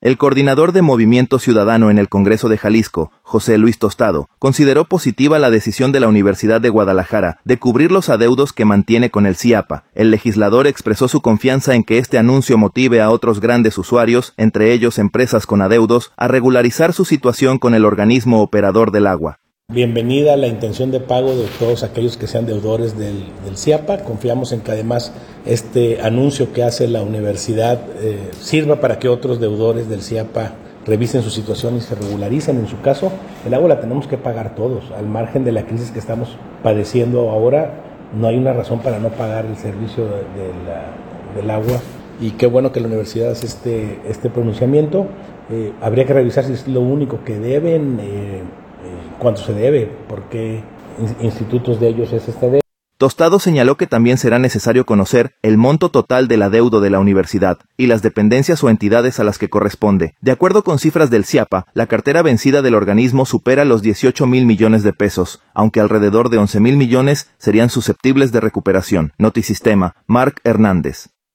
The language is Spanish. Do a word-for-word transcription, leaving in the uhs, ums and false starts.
El coordinador de Movimiento Ciudadano en el Congreso de Jalisco, José Luis Tostado, consideró positiva la decisión de la Universidad de Guadalajara de cubrir los adeudos que mantiene con el CIAPA. El legislador expresó su confianza en que este anuncio motive a otros grandes usuarios, entre ellos empresas con adeudos, a regularizar su situación con el organismo operador del agua. Bienvenida la intención de pago de todos aquellos que sean deudores del, del CIAPA. Confiamos en que además este anuncio que hace la universidad eh, sirva para que otros deudores del CIAPA revisen su situación y se regularicen. En su caso, el agua la tenemos que pagar todos. Al margen de la crisis que estamos padeciendo ahora, no hay una razón para no pagar el servicio de, de la, del agua. Y qué bueno que la universidad hace este, este pronunciamiento. Eh, habría que revisar si es lo único que deben, eh, cuánto se debe, por qué institutos de ellos es esta deuda. Tostado señaló que también será necesario conocer el monto total del adeudo de la universidad y las dependencias o entidades a las que corresponde. De acuerdo con cifras del CIAPA, la cartera vencida del organismo supera los dieciocho mil millones de pesos, aunque alrededor de once mil millones serían susceptibles de recuperación. Notisistema, Marc Hernández.